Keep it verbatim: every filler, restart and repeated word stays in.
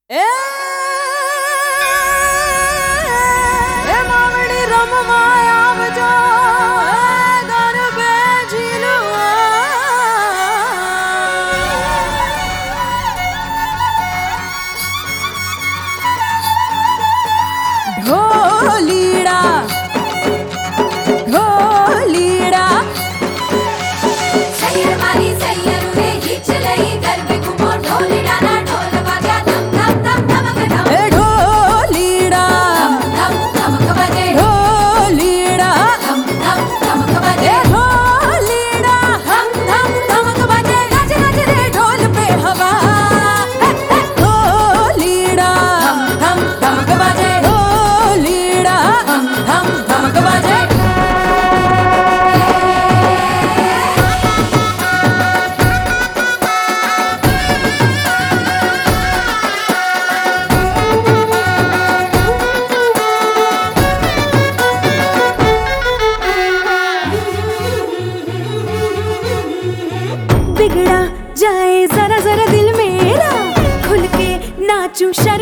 ए ए मावड़ी रम माया बजा घर बेझिलुआ ढोलीड़ा ढोलीड़ा सैयर मारी सैयर रे हिच लई गरबे घुमो ढोली डाना ढोल बाजा धम धम धम धमक धम ए ढोलीड़ा धम धम धमक बजे ढोलीड़ा धम धम धमक बजे ए ढोलीड़ा धम धम धमक बजे नाच नाच रे ढोल पे हवा ढोलीड़ा धम धम धमक बजे ढोलीड़ा धम धम धमक बजे बिगड़ा जाए जरा जरा दिल मेरा खुल के नाचूं